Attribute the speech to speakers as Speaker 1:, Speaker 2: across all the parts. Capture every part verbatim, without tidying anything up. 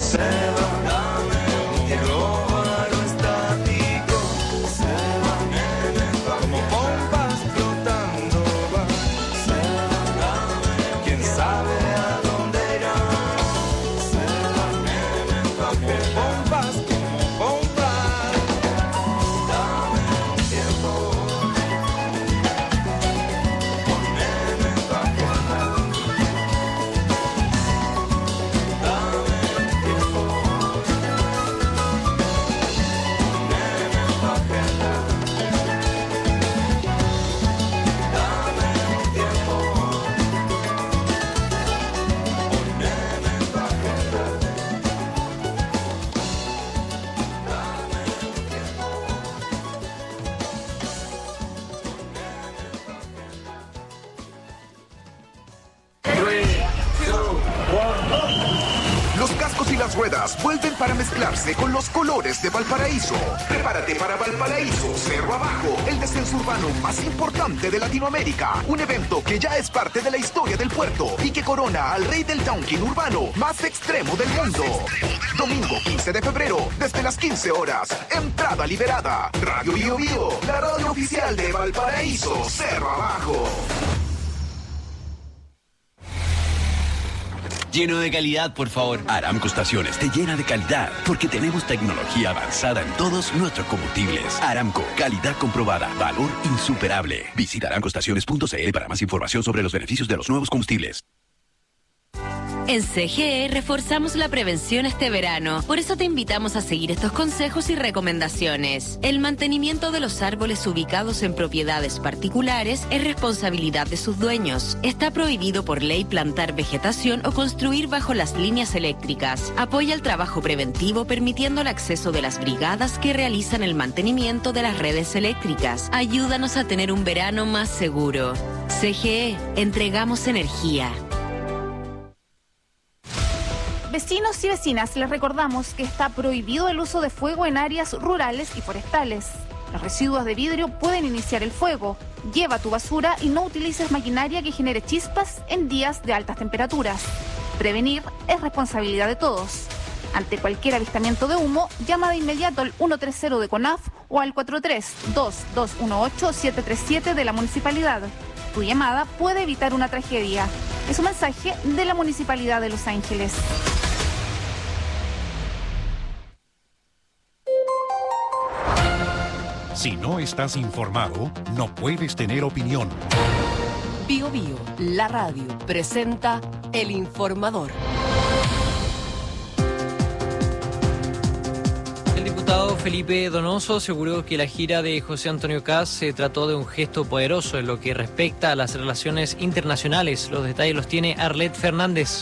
Speaker 1: se va. Dame un tiempo aerostático, se va. Como pompas flotando va, se va. Quién sabe a dónde irá, se va. Como pompas, como pompas. Dame un tiempo, poneme pa' quedar.
Speaker 2: Los cascos y las ruedas vuelven para mezclarse con los colores de Valparaíso. Prepárate para Valparaíso Cerro Abajo, el descenso urbano más importante de Latinoamérica. Un evento que ya es parte de la historia del puerto y que corona al rey del downhill urbano más extremo del mundo. Domingo quince de febrero, desde las quince horas. Entrada liberada. Radio Bio Bio, la radio oficial de Valparaíso Cerro Abajo.
Speaker 3: Lleno de calidad, por favor. Aramco Estaciones te llena de calidad porque tenemos tecnología avanzada en todos nuestros combustibles. Aramco, calidad comprobada, valor insuperable. Visita aramco estaciones punto c l para más información sobre los beneficios de los nuevos combustibles.
Speaker 4: En C G E reforzamos la prevención este verano. Por eso te invitamos a seguir estos consejos y recomendaciones. El mantenimiento de los árboles ubicados en propiedades particulares es responsabilidad de sus dueños. Está prohibido por ley plantar vegetación o construir bajo las líneas eléctricas. Apoya el trabajo preventivo permitiendo el acceso de las brigadas que realizan el mantenimiento de las redes eléctricas. Ayúdanos a tener un verano más seguro. C G E, entregamos energía.
Speaker 5: Vecinos y vecinas, les recordamos que está prohibido el uso de fuego en áreas rurales y forestales. Los residuos de vidrio pueden iniciar el fuego. Lleva tu basura y no utilices maquinaria que genere chispas en días de altas temperaturas. Prevenir es responsabilidad de todos. Ante cualquier avistamiento de humo, llama de inmediato al ciento treinta de CONAF o al cuatro tres dos dos uno ocho siete tres siete de la municipalidad. Tu llamada puede evitar una tragedia. Es un mensaje de la Municipalidad de Los Ángeles.
Speaker 6: Si no estás informado, no puedes tener opinión.
Speaker 7: Bio Bio, la radio, presenta El Informador.
Speaker 8: El diputado Felipe Donoso aseguró que la gira de José Antonio Kast se trató de un gesto poderoso en lo que respecta a las relaciones internacionales. Los detalles los tiene Arlet Fernández.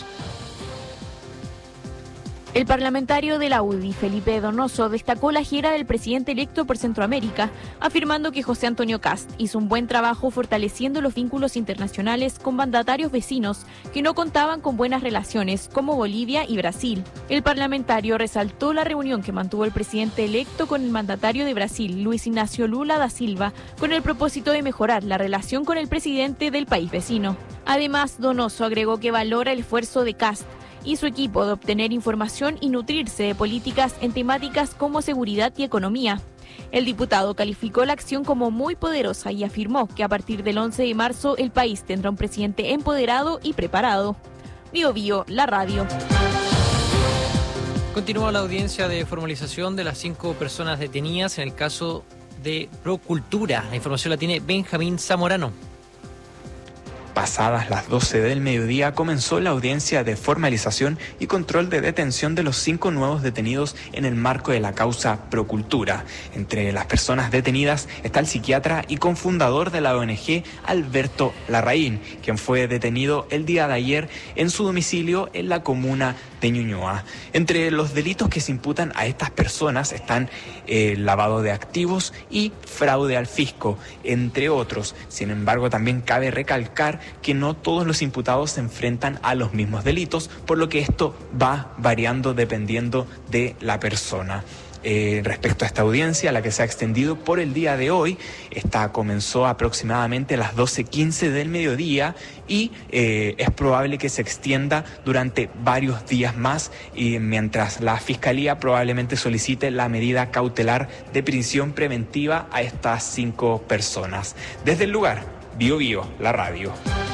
Speaker 9: El parlamentario de la U D I, Felipe Donoso, destacó la gira del presidente electo por Centroamérica, afirmando que José Antonio Kast hizo un buen trabajo fortaleciendo los vínculos internacionales con mandatarios vecinos que no contaban con buenas relaciones, como Bolivia y Brasil. El parlamentario resaltó la reunión que mantuvo el presidente electo con el mandatario de Brasil, Luis Ignacio Lula da Silva, con el propósito de mejorar la relación con el presidente del país vecino. Además, Donoso agregó que valora el esfuerzo de Kast y su equipo de obtener información y nutrirse de políticas en temáticas como seguridad y economía. El diputado calificó la acción como muy poderosa y afirmó que a partir del once de marzo el país tendrá un presidente empoderado y preparado. Bio Bio, la radio.
Speaker 8: Continúa la audiencia de formalización de las cinco personas detenidas en el caso de Procultura. La información la tiene Benjamín Zamorano.
Speaker 10: Pasadas las doce del mediodía comenzó la audiencia de formalización y control de detención de los cinco nuevos detenidos en el marco de la causa Procultura. Entre las personas detenidas está el psiquiatra y cofundador de la O N G, Alberto Larraín, quien fue detenido el día de ayer en su domicilio en la comuna de Ñuñoa. Entre los delitos que se imputan a estas personas están eh, lavado de activos y fraude al fisco, entre otros. Sin embargo, también cabe recalcar que no todos los imputados se enfrentan a los mismos delitos, por lo que esto va variando dependiendo de la persona. eh, respecto a esta audiencia, la que se ha extendido por el día de hoy. Esta comenzó aproximadamente a las doce quince del mediodía y eh, es probable que se extienda durante varios días más, y mientras la Fiscalía probablemente solicite la medida cautelar de prisión preventiva a estas cinco personas. Desde el lugar, Bio Bio, la radio.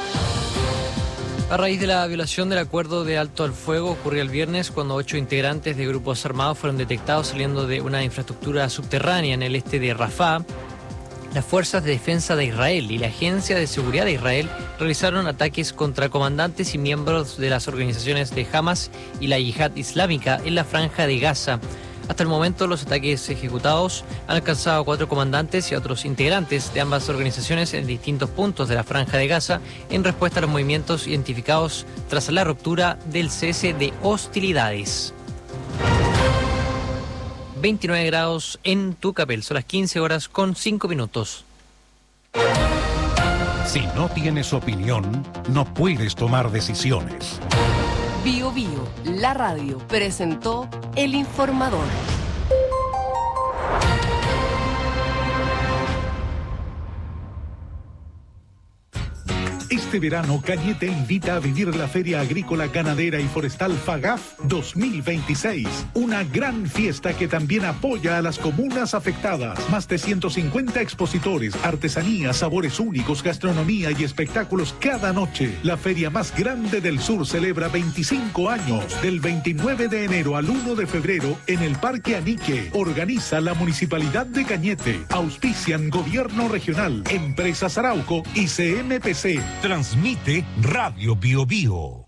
Speaker 8: A raíz de la violación del acuerdo de alto al fuego ocurrió el viernes cuando ocho integrantes de grupos armados fueron detectados saliendo de una infraestructura subterránea en el este de Rafah. Las Fuerzas de Defensa de Israel y la Agencia de Seguridad de Israel realizaron ataques contra comandantes y miembros de las organizaciones de Hamas y la Yihad Islámica en la Franja de Gaza. Hasta el momento, los ataques ejecutados han alcanzado a cuatro comandantes y a otros integrantes de ambas organizaciones en distintos puntos de la Franja de Gaza en respuesta a los movimientos identificados tras la ruptura del cese de hostilidades. veintinueve grados en Tucapel, son las quince horas con cinco minutos.
Speaker 6: Si no tienes opinión, no puedes tomar decisiones.
Speaker 7: Bio Bio, la radio, presentó El Informador.
Speaker 11: Este verano, Cañete invita a vivir la Feria Agrícola, Ganadera y Forestal FAGAF dos mil veintiséis. Una gran fiesta que también apoya a las comunas afectadas. Más de ciento cincuenta expositores, artesanías, sabores únicos, gastronomía y espectáculos cada noche. La feria más grande del sur celebra veinticinco años. Del veintinueve de enero al uno de febrero en el Parque Anique. Organiza la Municipalidad de Cañete. Auspician Gobierno Regional, Empresas Arauco y C M P C.
Speaker 6: Transmite Radio Bio Bio.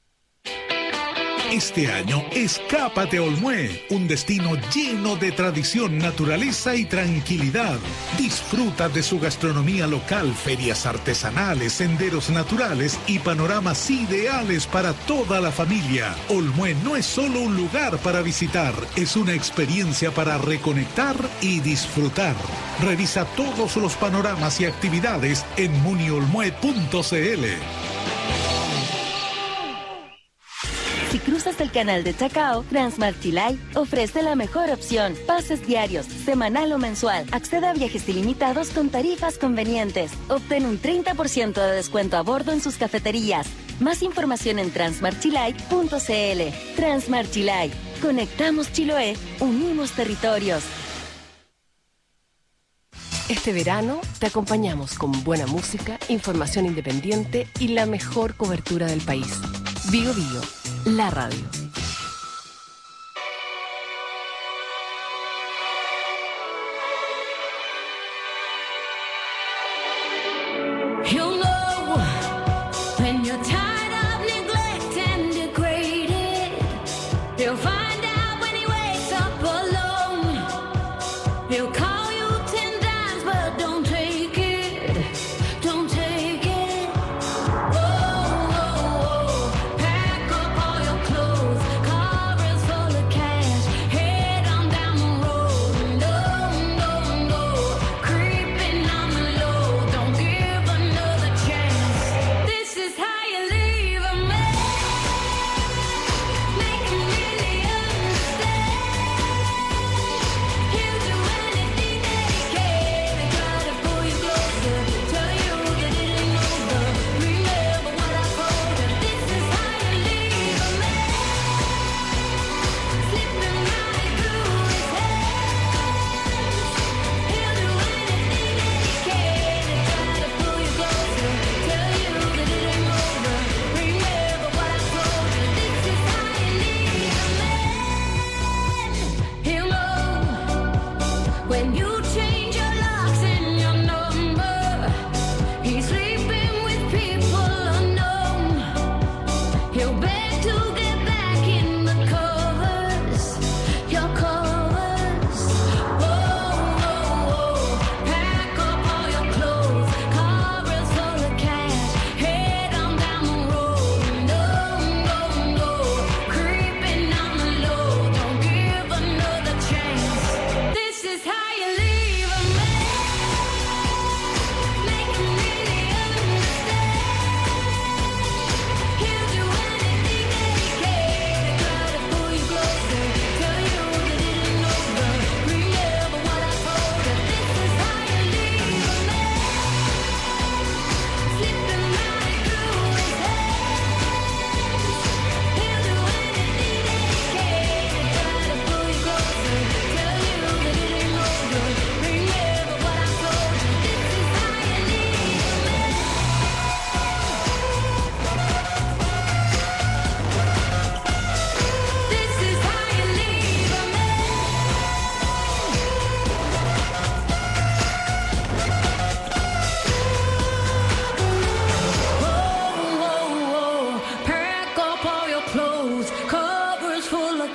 Speaker 11: Este año, escápate a Olmué, un destino lleno de tradición, naturaleza y tranquilidad. Disfruta de su gastronomía local, ferias artesanales, senderos naturales y panoramas ideales para toda la familia. Olmué no es solo un lugar para visitar, es una experiencia para reconectar y disfrutar. Revisa todos los panoramas y actividades en muniolmue punto c l.
Speaker 12: Si cruzas el canal de Chacao, Transmart Chilay ofrece la mejor opción. Pases diarios, semanal o mensual. Accede a viajes ilimitados con tarifas convenientes. Obtén un treinta por ciento de descuento a bordo en sus cafeterías. Más información en transmart chilay punto c l. Transmart Chilay. Conectamos Chiloé, unimos territorios.
Speaker 7: Este verano te acompañamos con buena música, información independiente y la mejor cobertura del país. Bio Bio, la radio.
Speaker 13: This is how you live.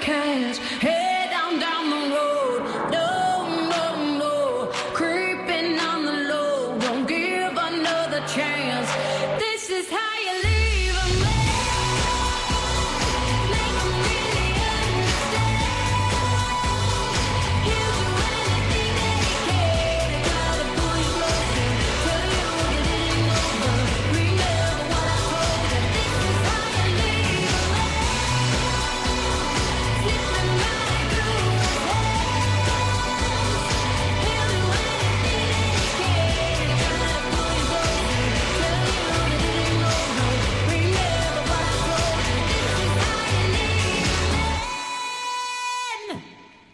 Speaker 13: cash. Head down, down the road. No, no, no. Creeping on the low. Don't give another chance. This is how you leave a man. Make him really understand. He'll do anything that he can to try to pull you closer. Tell you it ain't over. Remember what I told you. This is how you leave a man. Slipping right through his hands. He'll do anything that he can to try to pull you closer. Tell you it ain't over. Remember what I told you. This is how you leave a man.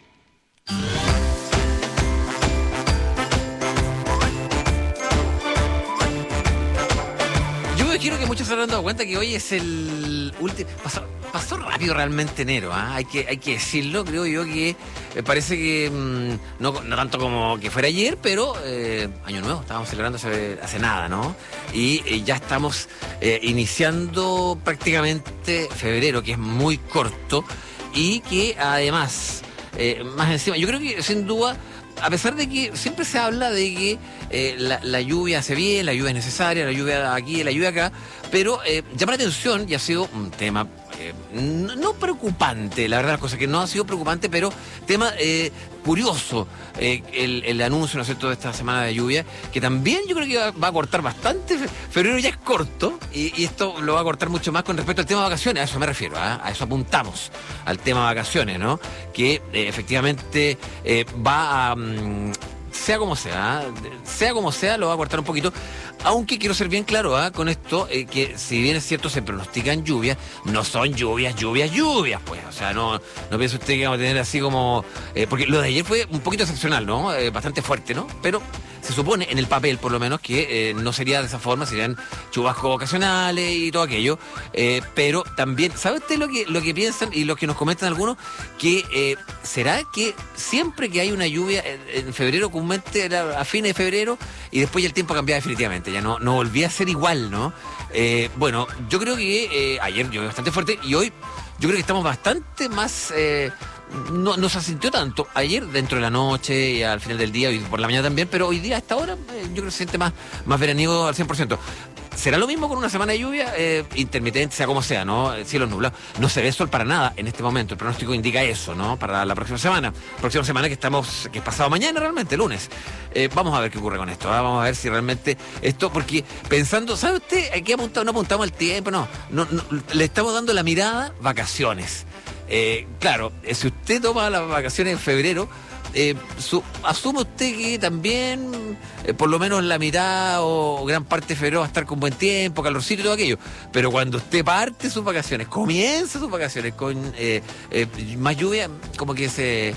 Speaker 14: Yo me imagino que muchos se habrán dado cuenta que hoy es el último. Pasó, pasó rápido realmente enero, ¿ah? hay, que, hay que decirlo. Creo yo que me parece que mm, no, no tanto como que fuera ayer, pero eh, Año Nuevo, estábamos celebrando hace, hace nada, ¿no? Y eh, ya estamos eh, iniciando prácticamente febrero, que es muy corto y que además, eh, más encima, yo creo que sin duda. A pesar de que siempre se habla de que eh, la, la lluvia hace bien, la lluvia es necesaria, la lluvia aquí, la lluvia acá, pero eh, llama la atención y ha sido un tema eh, no, no preocupante, la verdad, la cosa que no ha sido preocupante, pero tema eh, curioso, eh, el, el anuncio, ¿no es cierto?, de esta semana de lluvia, que también yo creo que va, va a cortar bastante. Febrero ya es corto y, y esto lo va a cortar mucho más con respecto al tema de vacaciones, a eso me refiero, ¿eh? A eso apuntamos, al tema de vacaciones, ¿no? Que eh, efectivamente eh, va a... Mm, sea como sea, ¿eh? sea como sea, lo va a cortar un poquito. Aunque quiero ser bien claro, ¿eh? con esto, eh, que si bien es cierto se pronostican lluvias, no son lluvias, lluvias, lluvias, pues. O sea, no, no piensa usted que vamos a tener así como... Eh, porque lo de ayer fue un poquito excepcional, ¿no? Eh, bastante fuerte, ¿no? Pero se supone, en el papel por lo menos, que eh, no sería de esa forma, serían chubascos ocasionales y todo aquello. Eh, pero también, ¿sabe usted lo que, lo que piensan y lo que nos comentan algunos? Que eh, ¿será que siempre que hay una lluvia en, en febrero, comúnmente era a fines de febrero, y después ya el tiempo cambia definitivamente? Ya no, no volvía a ser igual, ¿no? Eh, bueno, yo creo que eh, ayer llovió bastante fuerte y hoy yo creo que estamos bastante más... Eh, no, no se asintió tanto ayer dentro de la noche y al final del día y por la mañana también, pero hoy día a esta hora eh, yo creo que se siente más, más veraniego al cien por ciento. ¿Será lo mismo con una semana de lluvia? Eh, intermitente, sea como sea, ¿no? Cielos nublados. No se ve sol para nada en este momento. El pronóstico indica eso, ¿no? Para la próxima semana. Próxima semana que estamos, que es pasado mañana realmente, lunes. Eh, vamos a ver qué ocurre con esto. ¿eh? Vamos a ver si realmente esto, porque pensando, ¿sabe usted? Aquí apuntamos, no apuntamos al tiempo, no, no, no. Le estamos dando la mirada vacaciones. Eh, claro, eh, si usted toma las vacaciones en febrero, Eh, su, asume usted que también eh, por lo menos la mitad o gran parte de febrero va a estar con buen tiempo, calorcito y todo aquello, pero cuando usted parte sus vacaciones, comienza sus vacaciones con eh, eh, más lluvia, como que se...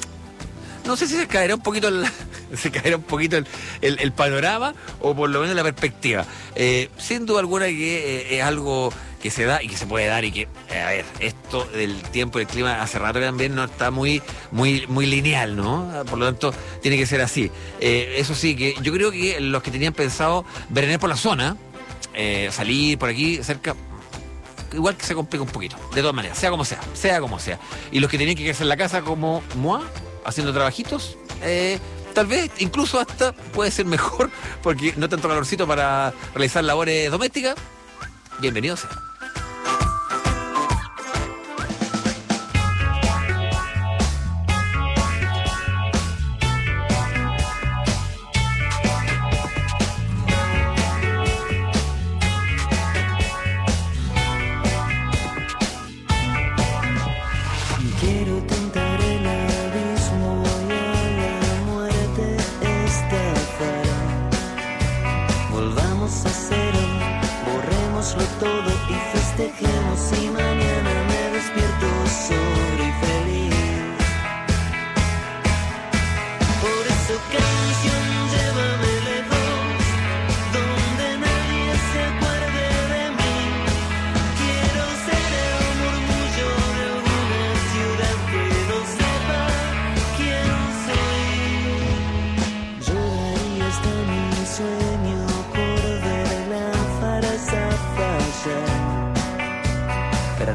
Speaker 14: No sé si se caerá un poquito el, se caerá un poquito el, el, el panorama o por lo menos la perspectiva. Eh, sin duda alguna que eh, es algo que se da y que se puede dar y que, eh, a ver, esto del tiempo y el clima hace rato que también no está muy, muy, muy lineal, ¿no? Por lo tanto, tiene que ser así. Eh, eso sí, que yo creo que los que tenían pensado veranear por la zona, eh, salir por aquí cerca, igual que se complica un poquito, de todas maneras, sea como sea, sea como sea. Y los que tenían que quedarse en la casa como moi, haciendo trabajitos, eh, tal vez incluso hasta puede ser mejor, porque no tanto calorcito para realizar labores domésticas. Bienvenidos.
Speaker 1: Quiero tentar el abismo y a la muerte estafar. Volvamos a cero, borrémoslo todo y festejemos y mañana me despierto solo y feliz. Por eso canción, llévame lejos, donde nadie se acuerde de mí. Quiero ser el murmullo de alguna ciudad que no sepa quién soy. Yo daría hasta mi sueño por ver la farsa fallar,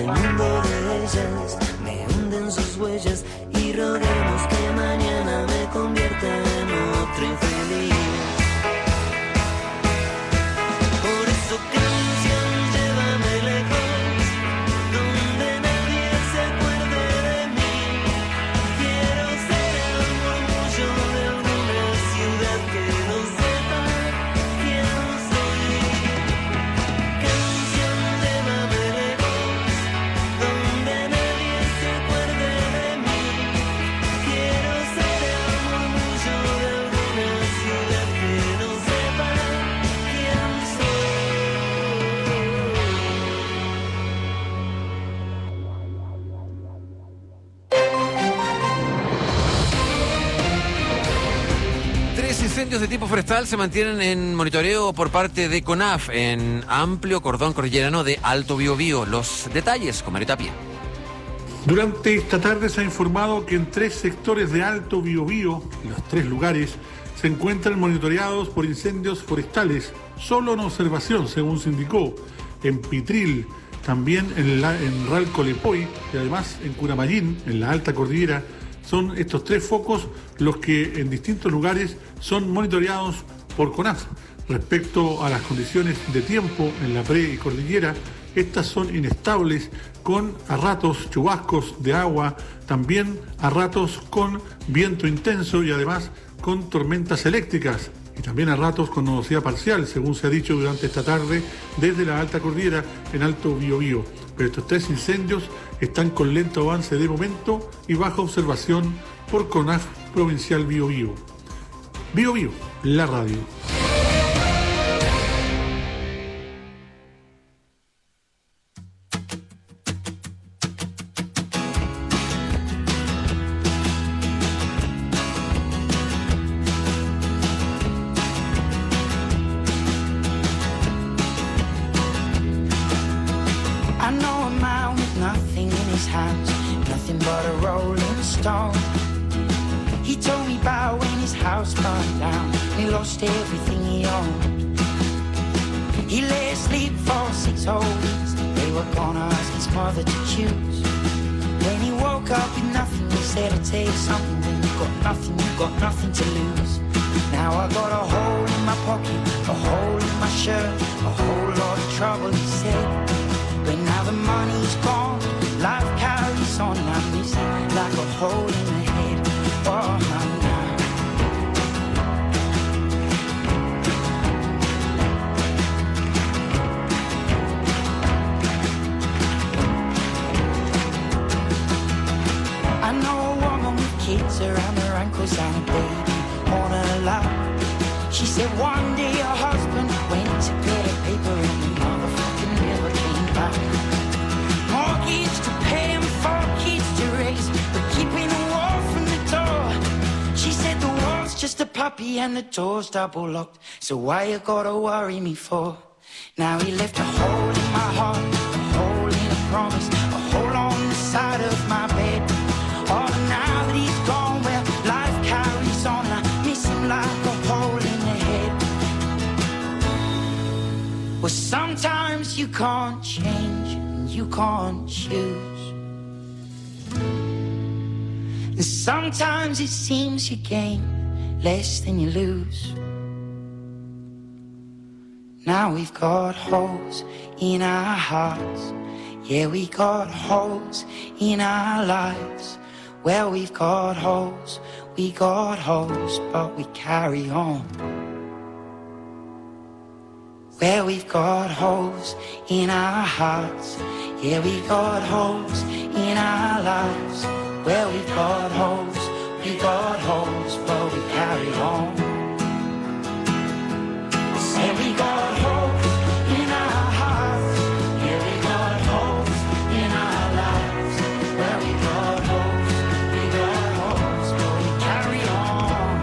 Speaker 1: el mundo de ellas me hunden sus huellas y roguemos que mañana me convierta en otro infeliz. Por eso canción, llévame lejos, donde nadie se acuerde de mí. Quiero ser el murmullo de alguna ciudad que no sepa quién soy. Canción, llévame lejos, donde nadie se acuerde de mí. Quiero ser el murmullo de alguna ciudad que no sepa quién soy.
Speaker 14: Tres incendios de tipo forestal se mantienen en monitoreo por parte de CONAF en amplio cordón cordillerano de Alto Biobío. Los detalles con Mario Tapia.
Speaker 11: Durante esta tarde se ha informado que en tres sectores de Alto Biobío, los tres lugares, se encuentran monitoreados por incendios forestales, solo en observación, según se indicó, en Pitril, también en, la, en Ralcolepoy y además en Curamayín, en la alta cordillera. Son estos tres focos los que en distintos lugares son monitoreados por CONAF. Respecto a las condiciones de tiempo en la pre y cordillera, estas son inestables, con a ratos chubascos de agua, también a ratos con viento intenso y además con tormentas eléctricas, y también a ratos con nubosidad parcial, según se ha dicho durante esta tarde desde la alta cordillera en Alto Biobío. Pero estos tres incendios están con lento avance de momento y baja observación por CONAF Provincial Biobío. Biobío, la radio.
Speaker 15: I know a man with nothing in his hands, nothing but a rolling stone. He told me about when his house burned down, he lost everything he owned. He lay asleep for six whole weeks, they were gonna ask his mother to choose. When he woke up with nothing, he said, I'll tell you something, when you've got nothing, you've got nothing to lose. Now I got a hole in my pocket, a hole in my shirt, a whole lot of trouble, he said. But now the money's gone, life carries on. I'm missing like a hole in the head. Oh, now. I know a woman with kids around her ankles and a baby on her lap. She said one day her husband went to get a paper and the motherfucking never came back. Mortgage to pay and four kids to raise, but keeping a wall from the door. She said the wall's just a puppy and the door's double locked, so why you gotta worry me for? Now he left a hole in my heart, a hole in a promise, a hole on the side of my bed. Oh, now that he's gone, well, life carries on. I miss him like a hole in the head. Well, sometimes you can't change and you can't choose. And sometimes it seems you gain less than you lose. Now we've got holes in our hearts. Yeah, we got holes in our lives. Well, we've got holes, we got holes, but we carry on. Well, we've got holes in our hearts. Yeah, we got holes in our lives. Well, we've got holes, we got holes, but we carry on. Say we got holes in our hearts. Yeah, we got holes in our lives. Well, we got holes, we got holes, but we carry on.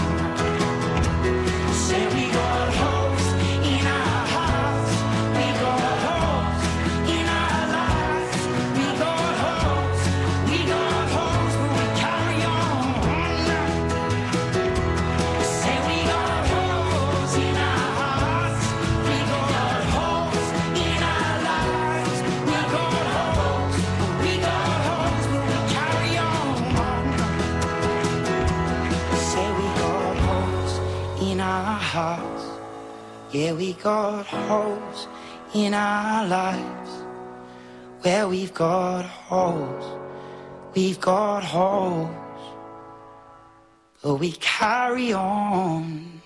Speaker 15: Say we got holes in our hearts. We got holes in our lives. We got holes, we got holes, but we carry on. Say we got holes in our hearts. We Yeah, we got holes in our lives. Where we've got holes, we've got holes. But we carry on.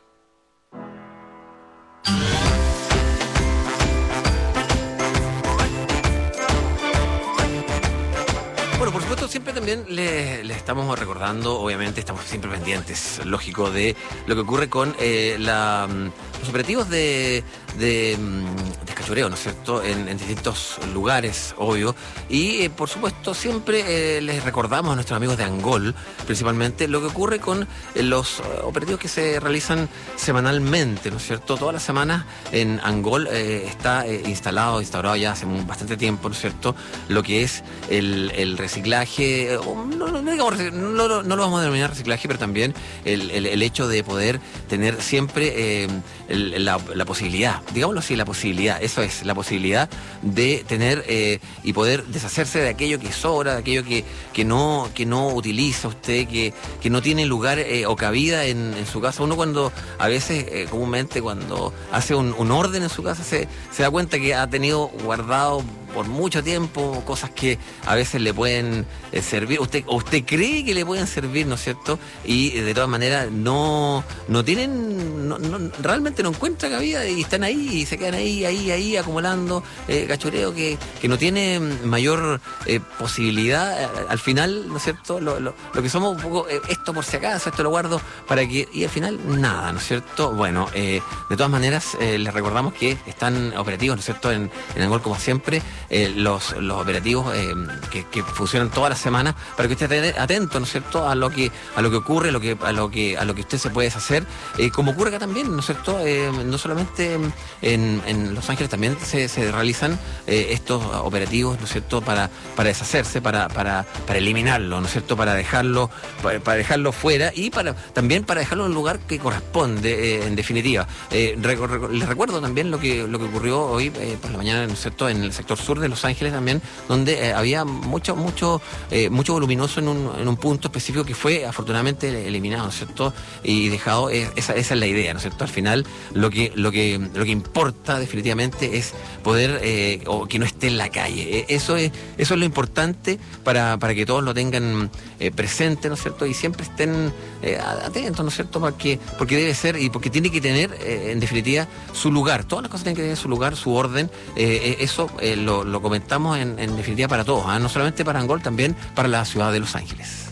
Speaker 14: Bueno, por supuesto, siempre también le, le estamos recordando, obviamente estamos siempre pendientes, lógico, de lo que ocurre con eh, la, los operativos de, de, de cachureo, ¿no es cierto?, en, en distintos lugares, obvio. Y, eh, por supuesto, siempre eh, les recordamos a nuestros amigos de Angol, principalmente, lo que ocurre con eh, los operativos que se realizan semanalmente, ¿no es cierto? Todas las semanas en Angol eh, está eh, instalado, instaurado ya hace bastante tiempo, ¿no es cierto?, lo que es el, el reciclaje, no, no, no, digamos, no, no, no lo vamos a denominar reciclaje, pero también el, el, el hecho de poder tener siempre eh, el, la, la posibilidad, digámoslo así, la posibilidad, eso es, la posibilidad de tener eh, y poder deshacerse de aquello que sobra, de aquello que, que, no, que no utiliza usted, que, que no tiene lugar eh, o cabida en, en su casa. Uno cuando, a veces, eh, comúnmente cuando hace un, un orden en su casa, se, se da cuenta que ha tenido guardado por mucho tiempo cosas que a veces le pueden eh, servir, usted o usted cree que le pueden servir, ¿no es cierto? Y eh, de todas maneras no, no tienen, no, no, realmente no encuentra cabida y están ahí y se quedan ahí, ahí, ahí acumulando eh, cachureo que, que no tiene mayor eh, posibilidad eh, al final, ¿no es cierto? Lo, lo, lo que somos un poco, eh, esto por si acaso, esto lo guardo para que, y al final nada, ¿no es cierto? Bueno, eh, de todas maneras eh, les recordamos que están operativos, ¿no es cierto? En, en Angol, como siempre, Eh, los, los operativos eh, que, que funcionan todas las semanas para que usted esté atento, ¿no es cierto?, a lo que a lo que ocurre, a lo que a lo que a lo que usted se puede deshacer, eh, como ocurre acá también, ¿no es cierto? Eh, no solamente en, en Los Ángeles también se, se realizan eh, estos operativos, ¿no es cierto?, para para deshacerse, para para para eliminarlo, ¿no es cierto?, para dejarlo para, para dejarlo fuera y para también para dejarlo en un lugar que corresponde, eh, en definitiva. Eh, recu- recu- les recuerdo también lo que lo que ocurrió hoy eh, por la mañana, ¿no es cierto?, en el sector sur de Los Ángeles también, donde eh, había mucho mucho eh, mucho voluminoso en un, en un punto específico que fue afortunadamente eliminado, ¿no es cierto?, y dejado, eh, esa, esa es la idea, ¿no es cierto? Al final lo que lo que lo que importa definitivamente es poder eh, o que no esté en la calle. Eh, eso es eso es lo importante para, para que todos lo tengan eh, presente, ¿no es cierto?, y siempre estén eh, atentos, ¿no es cierto?, porque porque debe ser y porque tiene que tener eh, en definitiva su lugar. Todas las cosas tienen que tener su lugar, su orden. Eh, eso eh, lo, lo comentamos en, en definitiva para todos, ¿eh? No solamente para Angol, también para la ciudad de Los Ángeles.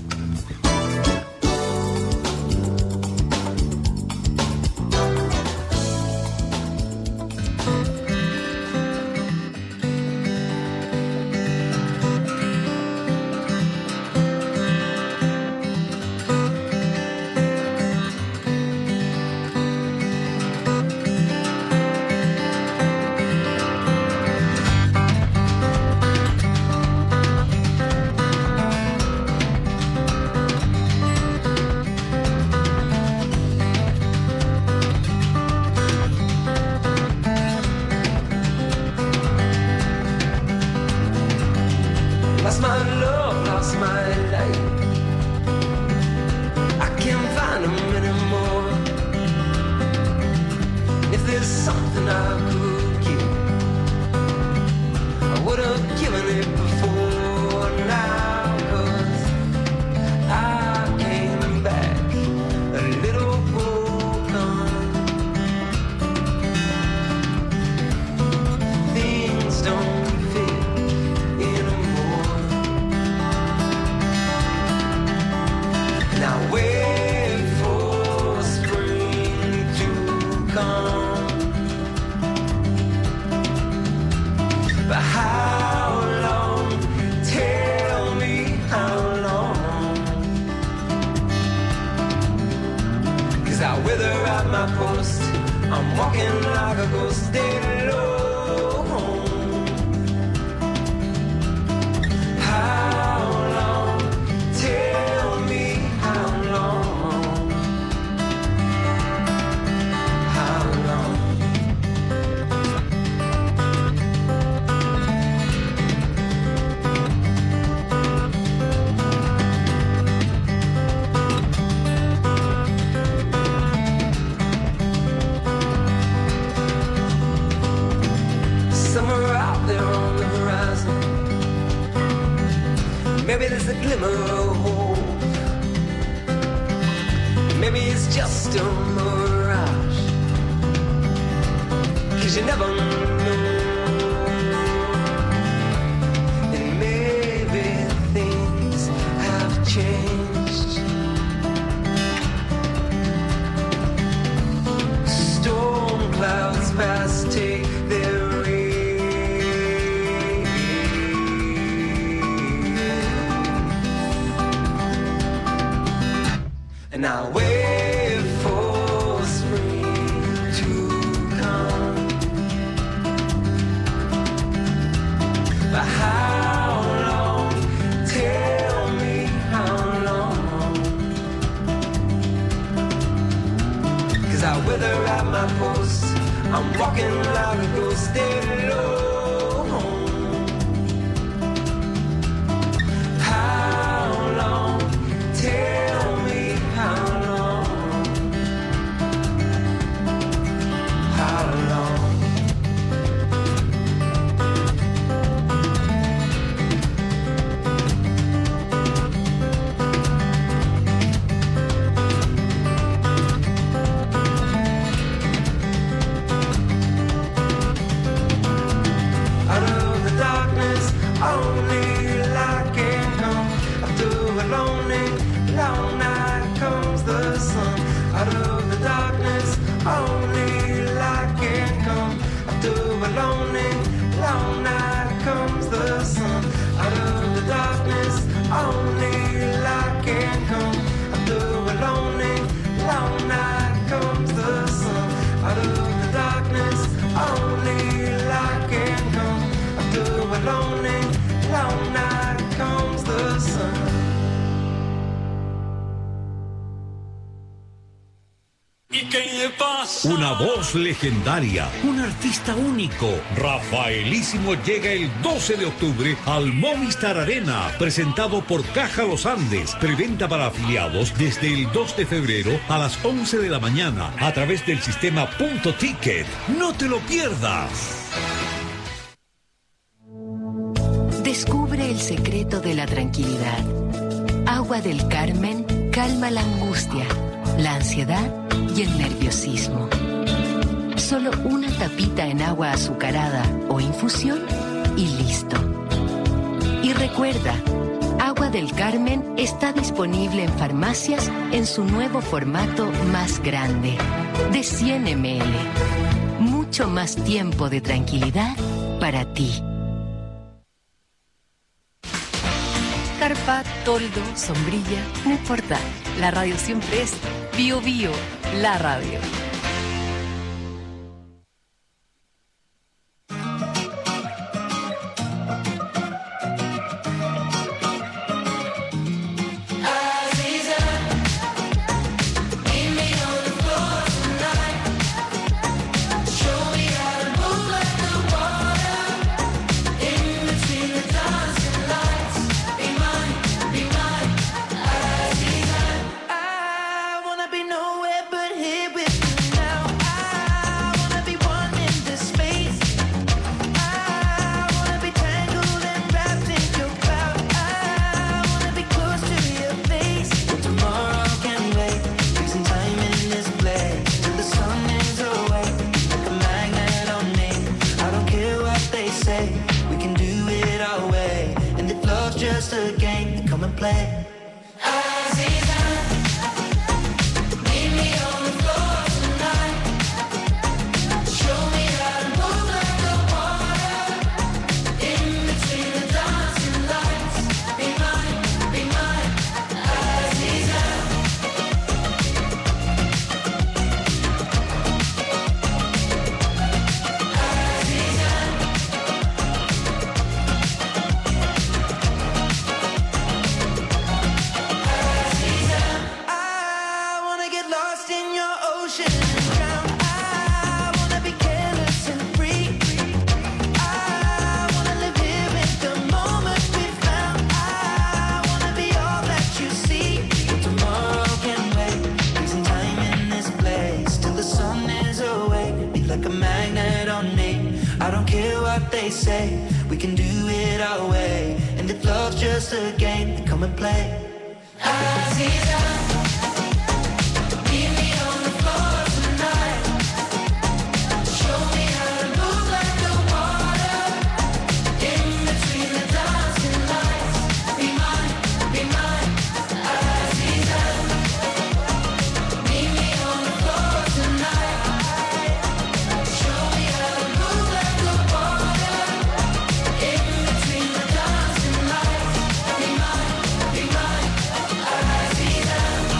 Speaker 1: Lost my love, lost my life. I can't find them anymore. If there's something I could give, I would have given it before now. 'Cause I came back a little broken. Things don't fit anymore. And I wait for spring to come. But how long? Tell me how long. 'Cause I wither at my post. I'm walking like a ghost, stay low. How long? Tell me how long. How long? Maybe there's a glimmer of hope. Maybe it's just a mirage. 'Cause you never know. And maybe things have changed. Storm clouds pass, take their rain. And I wait for spring to come. But how long? Tell me how long. 'Cause I wither at my post. I'm walking like a ghost alone. How long? Tell me how long. How long? Out of the darkness, only light can come. After a lonely, long night comes the sun. Out of the darkness, only light can come. After a lonely, long night comes the sun. Out of the darkness, only light can come. After a lonely, long night comes the sun. Out of the darkness, only light can come. After a lonely, long night comes the sun.
Speaker 16: Una voz legendaria, un artista único. Rafaelísimo llega el doce de octubre al Movistar Arena, presentado por Caja Los Andes. Preventa para afiliados desde el dos de febrero a las once de la mañana a través del sistema Punto Ticket. ¡No te lo pierdas!
Speaker 17: Descubre el secreto de la tranquilidad. Agua del Carmen calma la angustia, la ansiedad y el nerviosismo. Solo una tapita en agua azucarada o infusión y listo. Y recuerda, Agua del Carmen está disponible en farmacias en su nuevo formato más grande, de cien mililitros. Mucho más tiempo de tranquilidad para ti. Carpa, toldo, sombrilla, no importa. La radio siempre es Bio Bio, la radio.
Speaker 1: say we can do it our way, and if love's just a game, then come and play. Aziza, meet me on the floor tonight. Show me how to move like the water in between the dancing lights. Be mine, be mine, Aziza. Meet me on the floor tonight. Show me how to move like the water in between the dancing lights. Be mine, be mine, Aziza.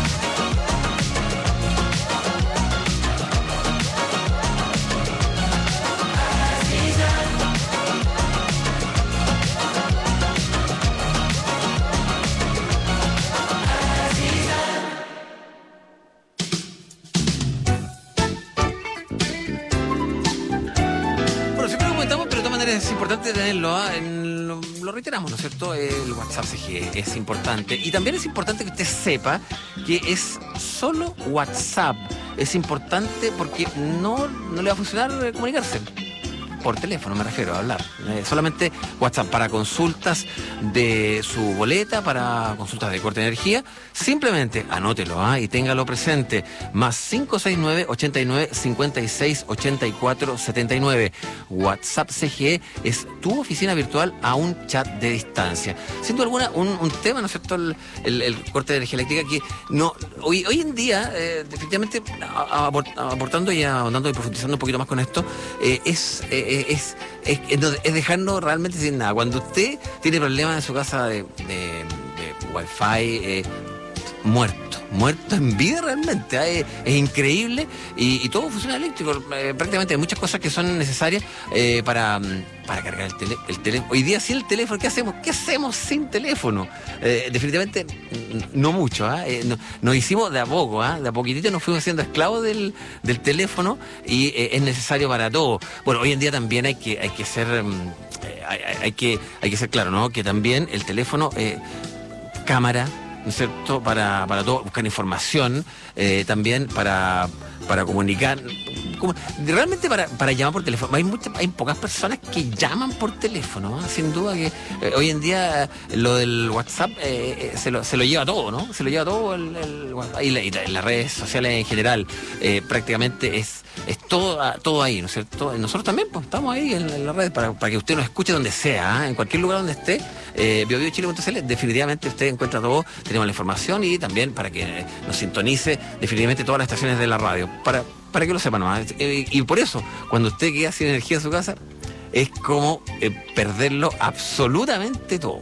Speaker 14: Bueno, siempre lo comentamos, pero de todas maneras es importante tenerlo. ¿ah? En- lo, lo reiteramos, ¿no es cierto? El WhatsApp C G es importante. Y también es importante que usted sepa que es solo WhatsApp. Es importante porque no, no le va a funcionar eh, comunicarse. Por teléfono me refiero a hablar. Eh, solamente WhatsApp para consultas de su boleta, para consultas de corte de energía. Simplemente anótelo ¿ah? y téngalo presente. Más cinco seis nueve, ochenta y nueve, cincuenta y seis, ochenta y cuatro, setenta y nueve. WhatsApp C G E es tu oficina virtual a un chat de distancia. Sin duda alguna, un, un tema, ¿no es cierto? El, el- el corte de energía eléctrica que no hoy, hoy en día, eh, definitivamente, a- a- aport- aportando y ahondando y profundizando un poquito más con esto, eh, es, eh, es, es, es, no- es dejarnos realmente sin nada. Cuando usted tiene problemas en su casa de, de, de Wi-Fi, eh, muerto, muerto en vida realmente, ¿eh? es, es increíble y, y todo funciona eléctrico, eh, prácticamente hay muchas cosas que son necesarias eh, para, mm, para cargar el, tele, el teléfono. Hoy día sin el teléfono, ¿qué hacemos? ¿Qué hacemos sin teléfono? Eh, definitivamente mm, no mucho, ¿ah? eh, no- nos hicimos de a poco, ¿ah? de a poquitito nos fuimos haciendo esclavos del, del teléfono y eh, es necesario para todo. Bueno, hoy en día también hay que, hay que ser, mm, eh, hay, hay- hay que, hay que ser claro, ¿no? Que también el teléfono, eh, cámara, ¿no es cierto? Para, para todo, buscar información, eh, también para, para comunicar, como- realmente para, para llamar por teléfono. Hay muchas, hay pocas personas que llaman por teléfono, ¿ah? Sin duda que eh, hoy en día eh, lo del WhatsApp eh, eh, se, lo, se lo lleva todo, ¿no? Se lo lleva todo el, el WhatsApp y, la- y la- las redes sociales en general. Eh, prácticamente es, es todo, ah, todo ahí, ¿no es cierto? Nosotros también pues, estamos ahí en, en las redes para, para que usted nos escuche donde sea, ¿ah? En cualquier lugar donde esté. Eh, bio bio chile punto c l, definitivamente usted encuentra todo, tenemos la información y también para que eh, nos sintonice definitivamente todas las estaciones de la radio, para, para que lo sepan nomás. Eh, y por eso, cuando usted queda sin energía en su casa, es como eh, perderlo absolutamente todo.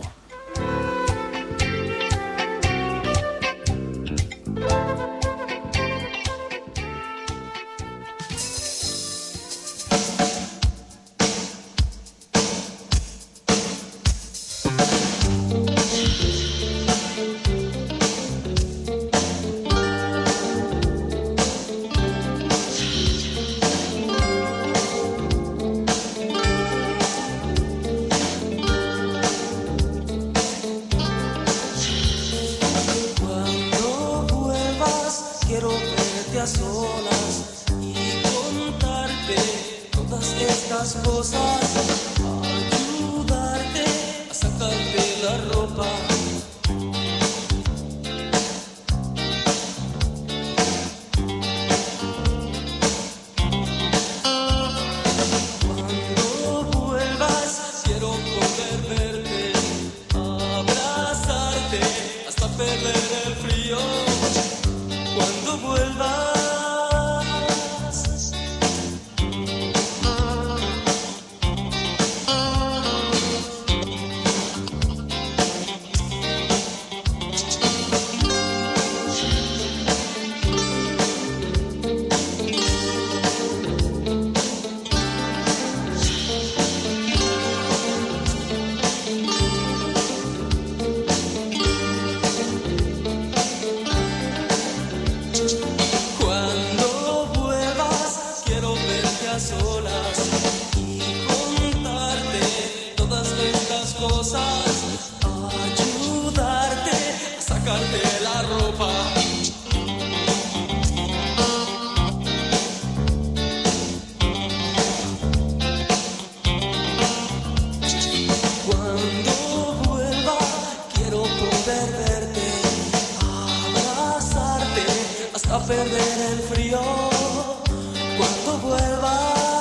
Speaker 1: perder el frío cuando vuelva.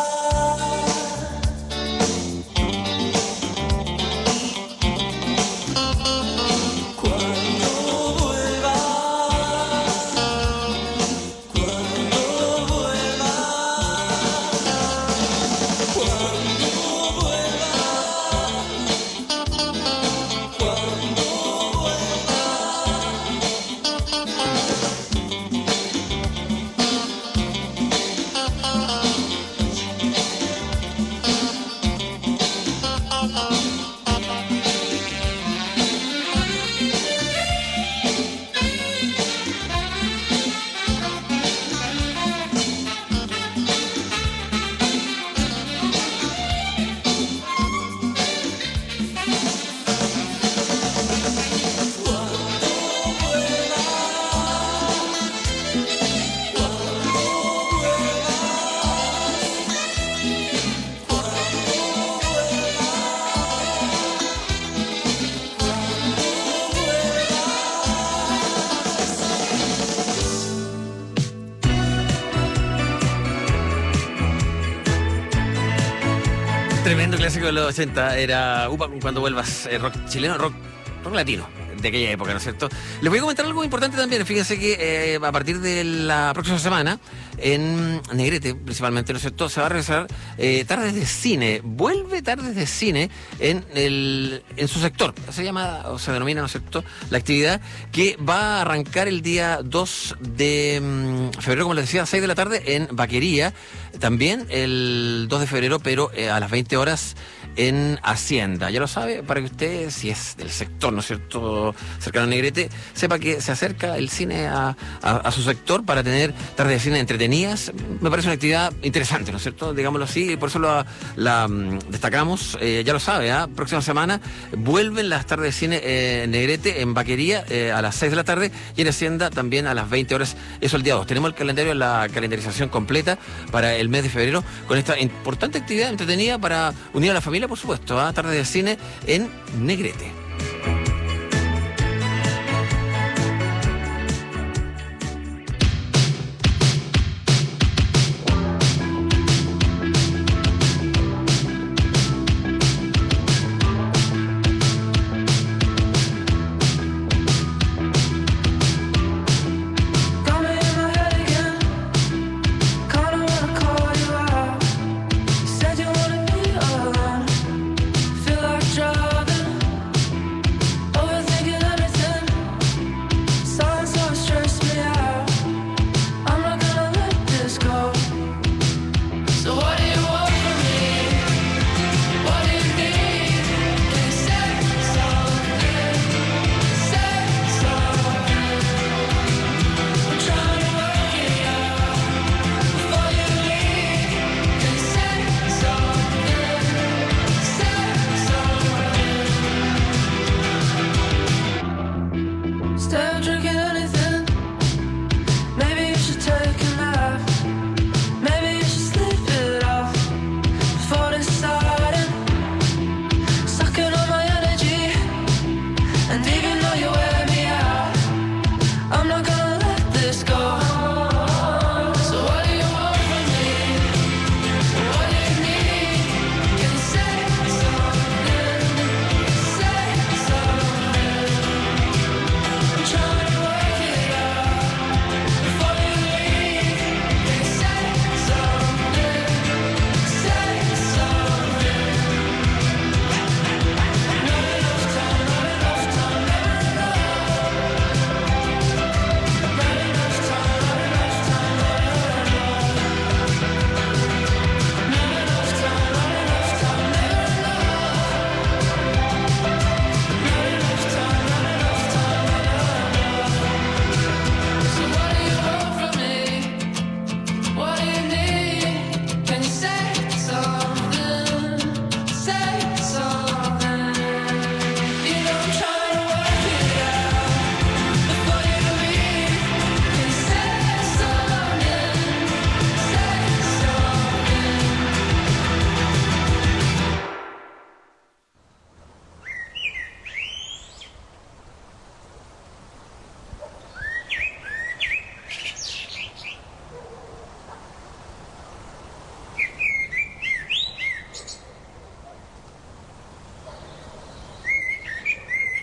Speaker 14: Tremendo clásico de los ochenta era Upa cuando vuelvas, eh, rock chileno, rock, rock latino de aquella época, ¿no es cierto? Les voy a comentar algo importante también. Fíjense que eh, a partir de la próxima semana, en Negrete principalmente, ¿no es cierto?, se va a realizar eh, tardes de cine. Vuelve tardes de cine en el en su sector. Se llama, o se denomina, ¿no es cierto?, la actividad que va a arrancar el día dos de mm, febrero, como les decía, a seis de la tarde en Vaquería. También el dos de febrero, pero eh, a las veinte horas en Hacienda. Ya lo sabe, para que usted, si es del sector, ¿no es cierto?, cercano a Negrete, sepa que se acerca el cine a, a, a su sector para tener tardes de cine entretenidas. Me parece una actividad interesante, ¿no es cierto?, digámoslo así, y por eso la, la um, destacamos. Eh, ya lo sabe, ¿eh? Próxima semana vuelven las tardes de cine eh, en Negrete, en Vaquería, eh, a las seis de la tarde, y en Hacienda también a las veinte horas, eso el día dos. Tenemos el calendario, la calendarización completa para el mes de febrero, con esta importante actividad entretenida para unir a la familia, por supuesto, a tardes de cine en Negrete.
Speaker 1: Said you wanna be alone, feel like driving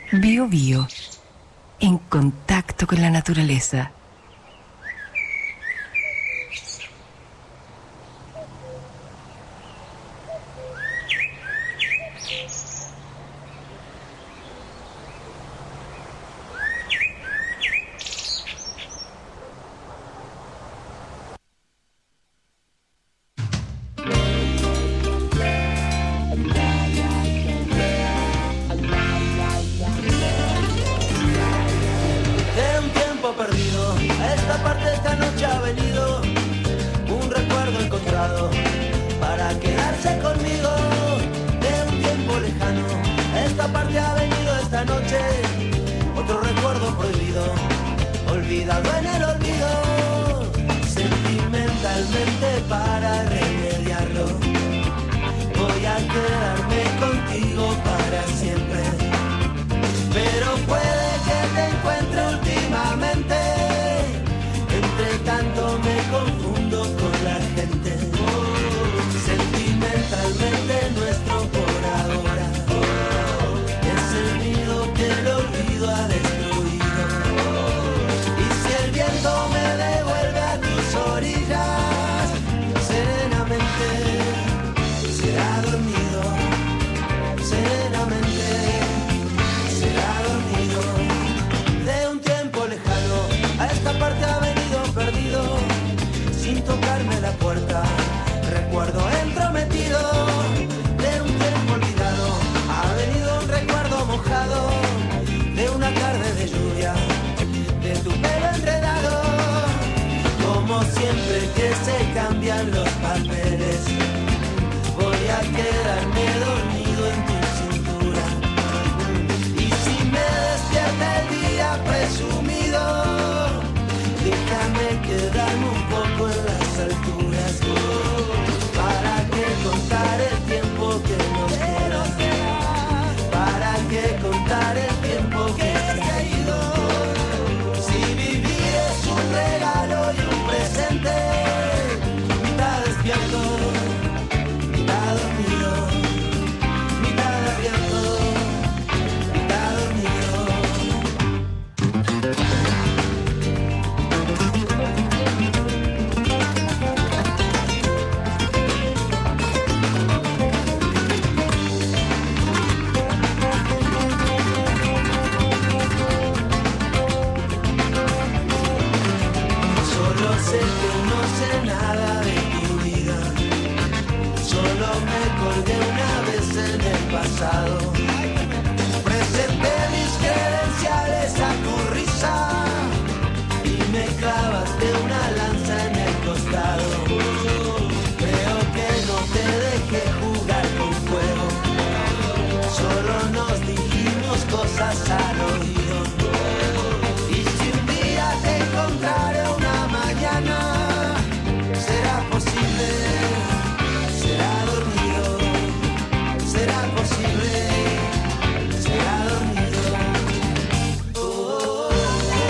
Speaker 17: Bio Bio, en contacto con la naturaleza.
Speaker 1: De un tiempo perdido, a esta parte esta noche ha venido un recuerdo encontrado para quedarse conmigo. De un tiempo lejano, a esta parte ha venido esta noche otro recuerdo prohibido, olvidado en el olvido. Sentimentalmente para remediarlo, voy a quedarme contigo para siempre. Pero puede que te encuentre últimamente, entre tanto me confundo con la gente. Sentimentalmente nuestro por ahora es el nido que el olvido ha destruido. Y si el viento me devuelve a tus orillas, serenamente será dormido, serenamente será dormido. De un tiempo lejano, a esta parte ha venido perdido, sin tocarme la puerta, recuerdo entrometido. De un tiempo olvidado, ha venido un recuerdo mojado, de una tarde de lluvia, de tu pelo enredado. Como siempre que se cambian los papeles, voy a quedarme dormido en tu cintura. Y si me despierta el día presumido, déjame quedarme un poco en las alturas. ¿Para qué contar el tiempo que nos queda? ¿Para qué contar el tiempo que se ha ido? Si vivir es un regalo y un presente, mitad despierto, mitad dormido, mitad abierto, mitad dormido. Solo sé que no sé nada de tu vida, solo me colgué una vez en el pasado. Presenté mis credenciales a tu risa y me clavaste una lanza en el costado. Creo que no te dejé jugar con fuego, solo nos dijimos cosas al oído. Y si un día te encontraré una mañana, será posible, será dormido, será posible, será dormido. Oh,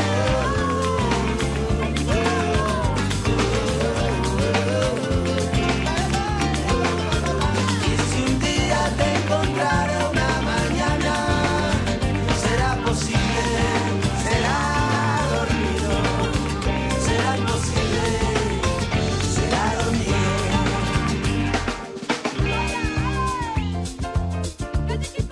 Speaker 1: y si un día te encontraré una mañana, será posible, será dormido, será posible, será dormido.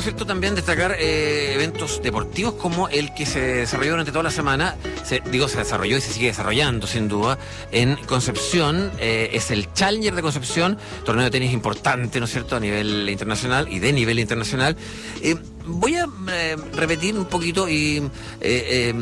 Speaker 14: es cierto?, también destacar eh, eventos deportivos como el que se desarrolló durante toda la semana, se, digo, se desarrolló y se sigue desarrollando sin duda en Concepción, eh, es el Challenger de Concepción, torneo de tenis importante, ¿no es cierto?, a nivel internacional y de nivel internacional. Eh, voy a eh, repetir un poquito y eh, eh,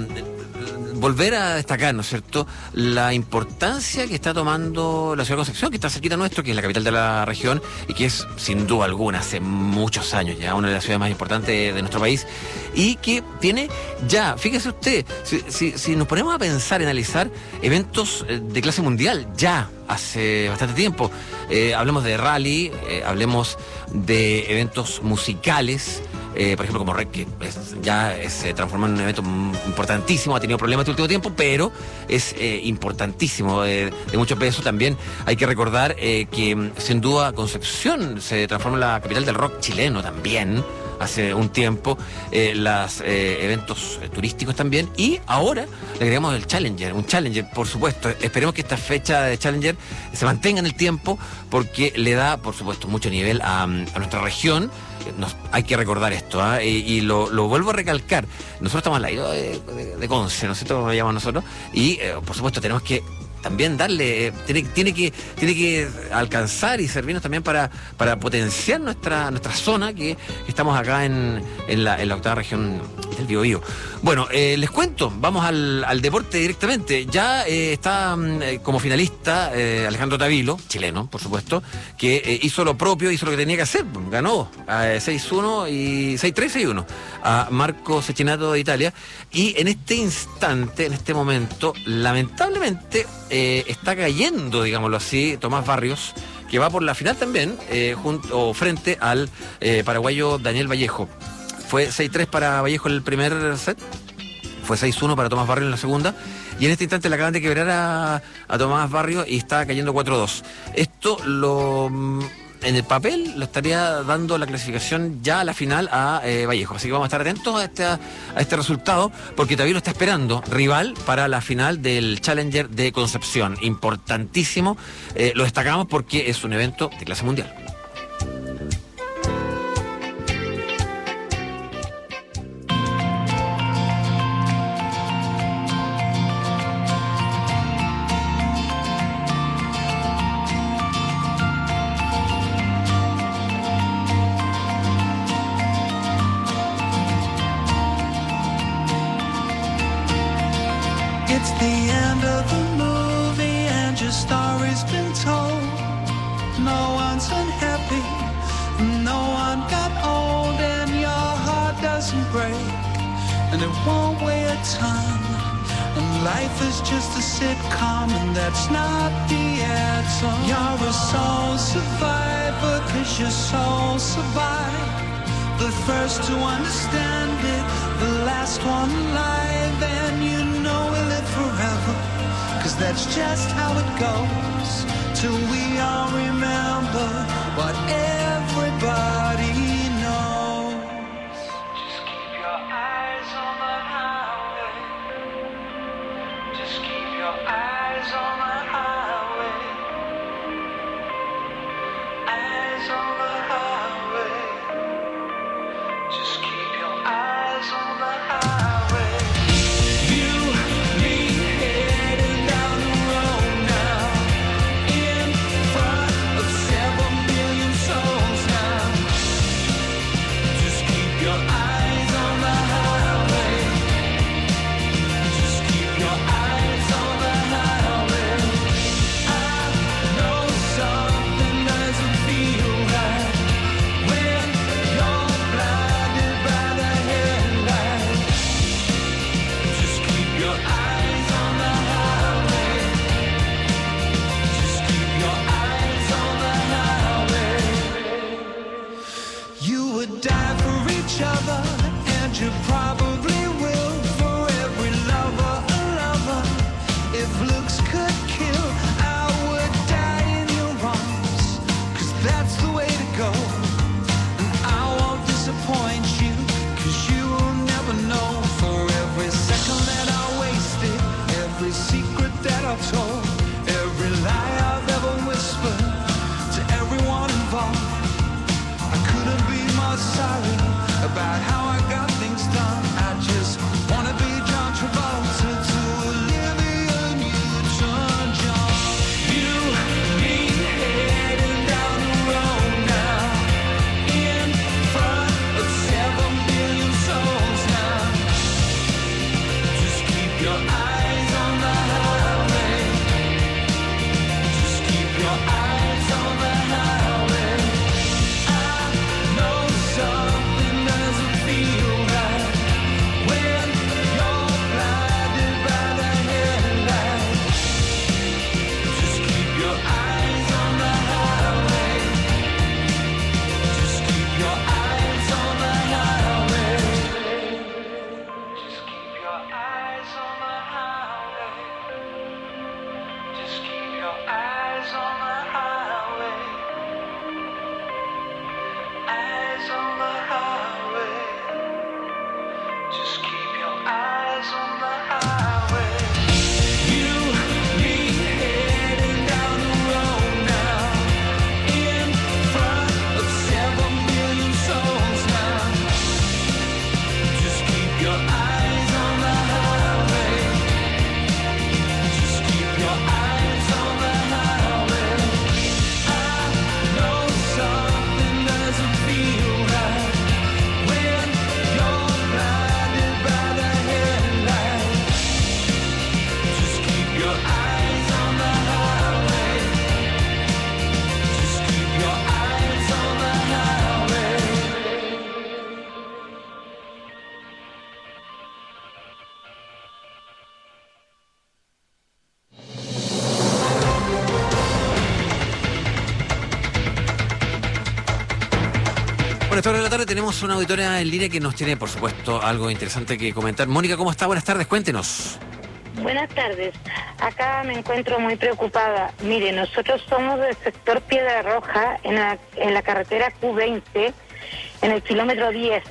Speaker 14: volver a destacar, ¿no es cierto?, la importancia que está tomando la ciudad de Concepción, que está cerquita nuestro, que es la capital de la región y que es, sin duda alguna, hace muchos años ya una de las ciudades más importantes de nuestro país y que tiene ya, fíjese usted, si, si, si nos ponemos a pensar, analizar eventos de clase mundial, ya hace bastante tiempo, eh, hablemos de rally, eh, hablemos de eventos musicales, Eh, por ejemplo, como R E C, que es, ya es, se transformó en un evento importantísimo, ha tenido problemas este último tiempo, pero es eh, importantísimo, eh, de mucho peso también. Hay que recordar eh, que sin duda Concepción se transforma en la capital del rock chileno también, hace un tiempo, eh, los eh, eventos eh, turísticos también, y ahora le agregamos el Challenger, un Challenger, por supuesto. Esperemos que esta fecha de Challenger se mantenga en el tiempo, porque le da, por supuesto, mucho nivel a, a nuestra región. Nos, hay que recordar esto, ¿eh? y, y lo, lo vuelvo a recalcar. Nosotros estamos al lado de, de, de Conce, ¿no es cierto?, como lo llamamos nosotros, y eh, por supuesto tenemos que también darle, eh, tiene, tiene que tiene que alcanzar y servirnos también para, para potenciar nuestra nuestra zona, que, que estamos acá en, en, la, en la octava región del Biobío. Bueno, eh, les cuento, vamos al, al deporte directamente. Ya eh, está eh, como finalista eh, Alejandro Tavilo, chileno, por supuesto, que eh, hizo lo propio, hizo lo que tenía que hacer, ganó eh, seis uno y seis tres, seis uno a Marco Cecchinato de Italia, y en este instante, en este momento, lamentablemente eh, está cayendo, digámoslo así, Tomás Barrios, que va por la final también, eh, junto, o frente al eh, paraguayo Daniel Vallejo. Fue seis tres para Vallejo en el primer set, fue seis uno para Tomás Barrios en la segunda, y en este instante le acaban de quebrar a, a Tomás Barrios y está cayendo cuatro dos. Esto lo... en el papel lo estaría dando la clasificación ya a la final a eh, Vallejo. Así que vamos a estar atentos a este, a este resultado, porque todavía lo está esperando rival para la final del Challenger de Concepción. Importantísimo, eh, lo destacamos porque es un evento de clase mundial.
Speaker 1: It's the end of the movie and your story's been told. No one's unhappy, no one got old, and your heart doesn't break, and it won't weigh a ton. And life is just a sitcom, and that's not the answer. You're a soul survivor, cause your soul survived. The first to understand it, the last one alive, and you know we'll live forever, cause that's just how it goes, till we all remember what everybody knows. Just keep your eyes on the highway, just keep your eyes on the highway, eyes on the highway. Just keep your eyes on the highway. You, me, heading down the road now, in front of seven billion souls now. Just keep your eyes on the highway. Just keep your eyes on the highway. I know something doesn't feel right when you're blinded by the headlights. Just keep your eyes on the highway. Just keep your eyes on the highway. You would die for each other, and you probably will, for every lover a lover. If looks could kill, I would die in your arms, cause that's the way to go. And I won't disappoint you, cause you will never know. For every second that I wasted, every secret that I told, every lie I've ever whispered to everyone involved, I couldn't be more sorry. about how I got things done. I just wanna be John Travolta to Olivia Newton-John. You, me, heading down the road now, in front of seven billion souls now. Just keep your eyes on the highway. Just keep your eyes on the highway. I know something doesn't feel right when you're blinded by the headlights. Just keep your eyes on the highway. Just keep your eyes on the highway. Just keep your eyes on the highway. Just keep your eyes on the highway. Eyes on the highway. Just keep your eyes on the highway. You, me, heading down the road now, in front of seven billion souls now. Just keep your eyes on the highway. Just keep your eyes on the highway. I know something doesn't feel right when you're blinded by the headlights. Just keep your eyes on the highway. Just keep your eyes on the highway.
Speaker 14: Bueno, a esta hora de la tarde tenemos una auditoria en línea que nos tiene, por supuesto, algo interesante que comentar. Mónica, ¿cómo está? Buenas tardes, cuéntenos.
Speaker 18: Buenas tardes. Acá me encuentro muy preocupada. Mire, nosotros somos del sector Piedra Roja, en la, en la carretera Q veinte, en el kilómetro diez.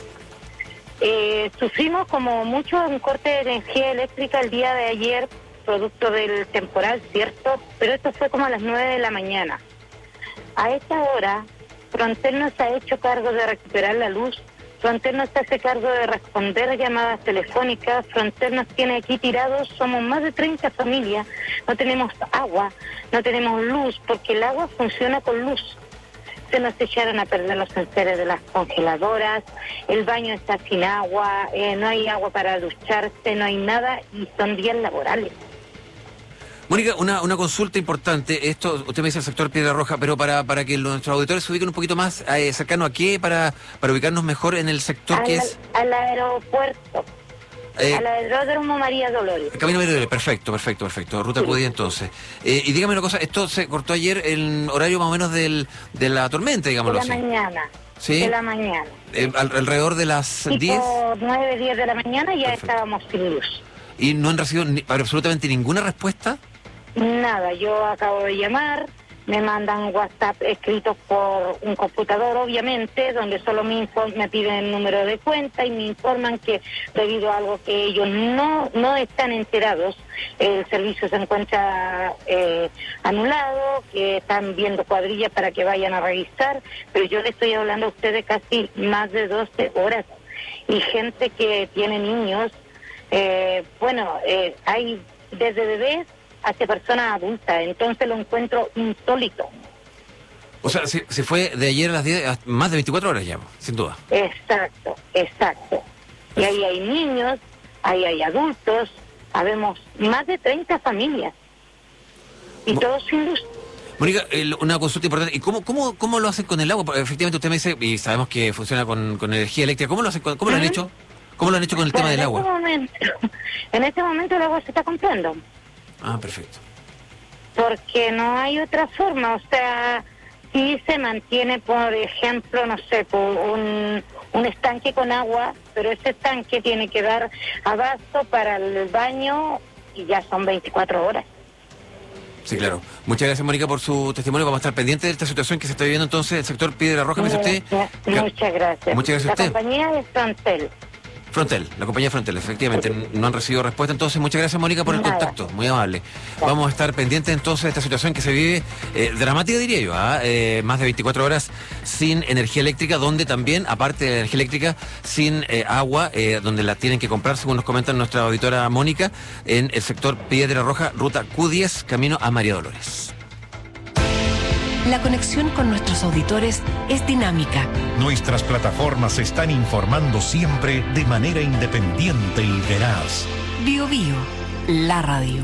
Speaker 18: Eh, sufrimos como mucho un corte de energía eléctrica el día de ayer, producto del temporal, ¿cierto? Pero esto fue como a las nueve de la mañana. A esta hora, Frontel nos ha hecho cargo de recuperar la luz. Frontel nos hace cargo de responder llamadas telefónicas. Frontel nos tiene aquí tirados. Somos más de treinta familias. No tenemos agua, no tenemos luz, porque el agua funciona con luz. Se nos echaron a perder los enseres de las congeladoras. El baño está sin agua. Eh, no hay agua para ducharse, no hay nada. Y son días laborales.
Speaker 14: Mónica, una, una consulta importante. Esto, usted me dice el sector Piedra Roja, pero para, para que nuestros auditores se ubiquen un poquito más eh, cercano a qué, para, para ubicarnos mejor en el sector
Speaker 18: al,
Speaker 14: que es...
Speaker 18: Al aeropuerto.
Speaker 14: Eh,
Speaker 18: al aeródromo María Dolores.
Speaker 14: Camino María Dolores, perfecto, perfecto, perfecto. Ruta
Speaker 18: Sí.
Speaker 14: Cudí entonces. Eh, y dígame una cosa, esto se cortó ayer en horario más o menos del, de la tormenta,
Speaker 18: De
Speaker 14: digámoslo
Speaker 18: la
Speaker 14: así.
Speaker 18: mañana.
Speaker 14: ¿Sí?
Speaker 18: De la mañana.
Speaker 14: Eh, al- alrededor de las diez.
Speaker 18: Tipo nueve, diez de la mañana ya
Speaker 14: Perfecto.
Speaker 18: estábamos sin luz.
Speaker 14: Y no han recibido ni- absolutamente ninguna respuesta.
Speaker 18: Nada, yo acabo de llamar, me mandan WhatsApp escritos por un computador, obviamente, donde solo me, inform- me piden el número de cuenta y me informan que debido a algo que ellos no, no están enterados, el servicio se encuentra eh, anulado, que están viendo cuadrillas para que vayan a revisar, pero yo le estoy hablando a ustedes casi más de doce horas. Y gente que tiene niños, eh, bueno, eh, hay desde bebés hacia personas adultas, entonces lo encuentro insólito.
Speaker 14: O sea, se, se fue de ayer a las diez, a más de veinticuatro horas ya, sin duda.
Speaker 18: Exacto, exacto. Y ahí hay niños, ahí hay adultos, habemos más de treinta familias y todos sin luz.
Speaker 14: Mónica, el- una consulta importante. ¿Y cómo, cómo, cómo lo hacen con el agua? Porque efectivamente usted me dice, y sabemos que funciona con, con energía eléctrica. ¿Cómo lo hacen? con- ¿Cómo lo han
Speaker 18: Ujú.
Speaker 14: hecho? ¿Cómo lo han hecho con el
Speaker 18: Bueno,
Speaker 14: tema del
Speaker 18: en
Speaker 14: agua?
Speaker 18: Este momento, en este momento el agua se está comprando,
Speaker 14: Ah, perfecto.
Speaker 18: porque no hay otra forma, o sea, si se mantiene, por ejemplo, no sé, por un, un estanque con agua, pero ese estanque tiene que dar abasto para el baño y ya son veinticuatro horas.
Speaker 14: Sí, claro. Muchas gracias, Mónica, por su testimonio. Vamos a estar pendientes de esta situación que se está viviendo entonces el sector Piedra Roja, me dice usted.
Speaker 18: Muchas, muchas gracias.
Speaker 14: Muchas gracias a
Speaker 18: La
Speaker 14: usted.
Speaker 18: compañía es Frontel.
Speaker 14: Frontel, la compañía Frontel, efectivamente, no han recibido respuesta. Entonces, muchas gracias, Mónica, por el
Speaker 18: Nada.
Speaker 14: contacto, muy amable. Vamos a estar pendientes entonces de esta situación que se vive, eh, dramática diría yo, ¿ah? eh, más de veinticuatro horas sin energía eléctrica, donde también, aparte de la energía eléctrica, sin eh, agua, eh, donde la tienen que comprar, según nos comenta nuestra auditora Mónica, en el sector Piedra Roja, ruta Q diez, camino a María Dolores.
Speaker 17: La conexión con nuestros auditores es dinámica.
Speaker 6: Nuestras plataformas están informando siempre de manera independiente y veraz.
Speaker 17: Bio Bio, la radio.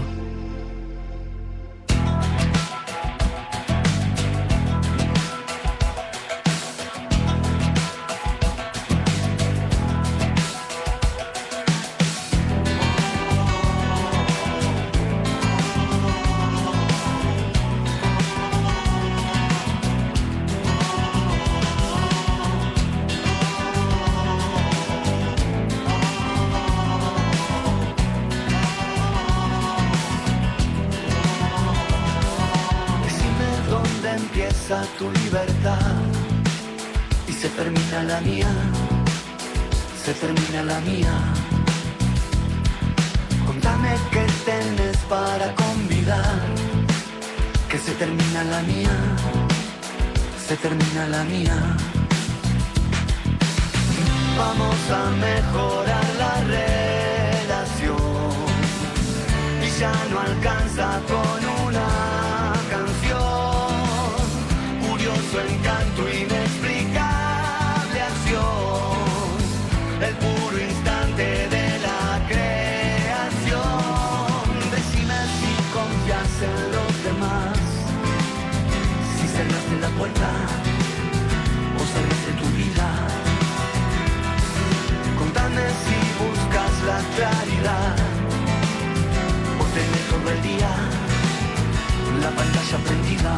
Speaker 1: Decime dónde empieza tu libertad y se termina la mía, se termina la mía. Contame qué tenés para convidar, que se termina la mía, se termina la mía. Vamos a mejorar la relación y ya no alcanza con una canción. Curioso encanto, inexplicable acción, el puro instante de la creación. Decime si confías en los demás, si cerraste la puerta o cerraste tu vida. Contame si buscas la claridad o tenés todo el día la pantalla prendida.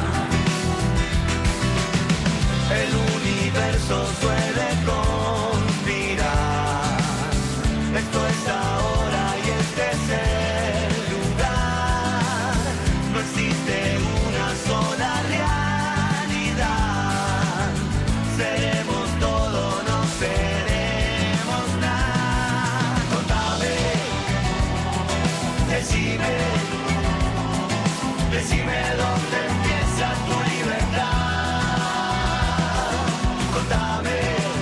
Speaker 1: El universo suele conspirar. Esto es ahora y este es el lugar. No existe una sola realidad. Seremos todo, no seremos nada. Contame, decime, decime dónde empieza tu libertad. Contame,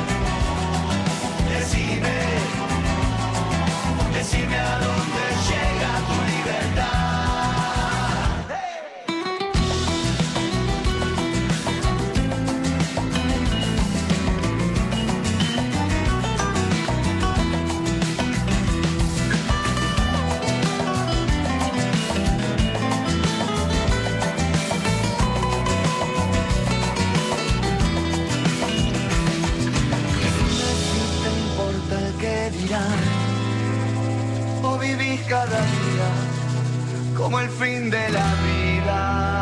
Speaker 1: decime, decime a dónde llega tu libertad. O vivís cada día como el fin de la vida.